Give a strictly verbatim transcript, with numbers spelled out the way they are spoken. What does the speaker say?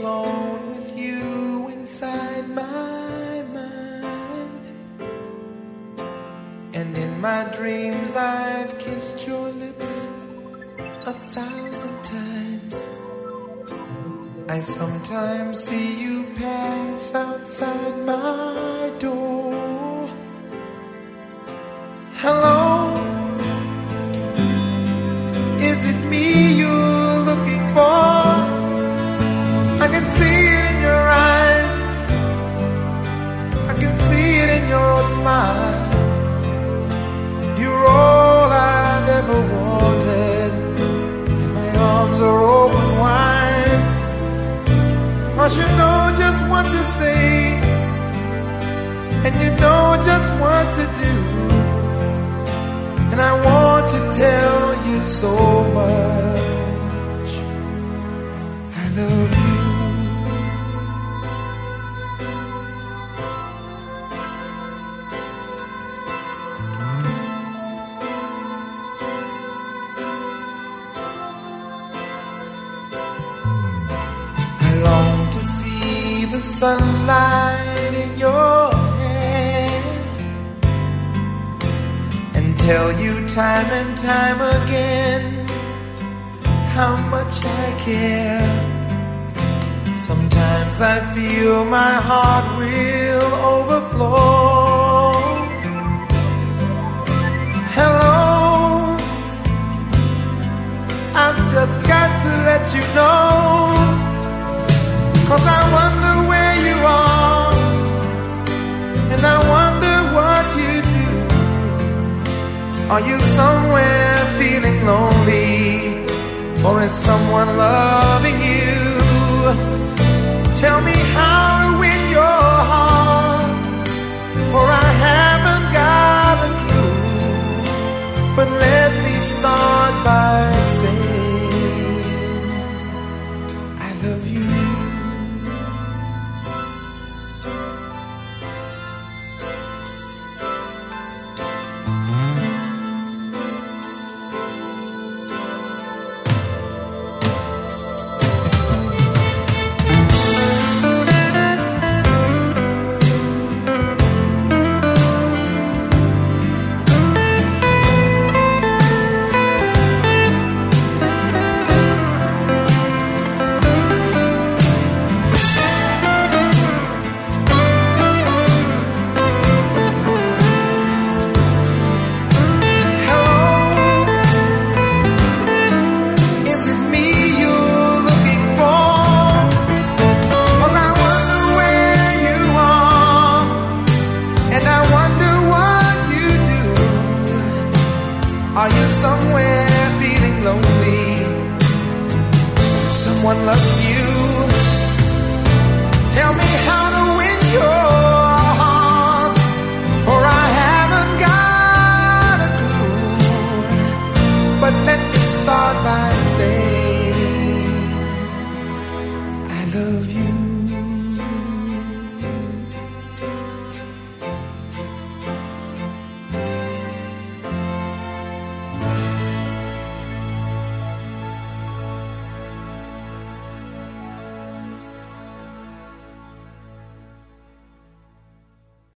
alone with you inside my mind. And in my dreams I've kissed your lips a thousand times. I sometimes see you pass outside my door. Hello, is it me you're looking for? I can see it in your eyes, I can see it in your smile. You're all I've ever wanted, and my arms are open wide. 'Cause you know just what to say, and you know just what to do. And I want to tell you so much I love you. I long to see the sunlight in your hair and tell you time and time again how much I care. Sometimes I feel my heart will overflow. Hello, I've just got to let you know, 'cause I wonder where you are, and I wonder what you do. Are you somewhere feeling lonely, or is someone loving you? Tell me how to win your heart, for I haven't got a clue. But let me start by saying I love you. Are you somewhere feeling lonely? Someone loves you? Tell me how to win your heart, for I haven't got a clue. But let me start by saying I love you.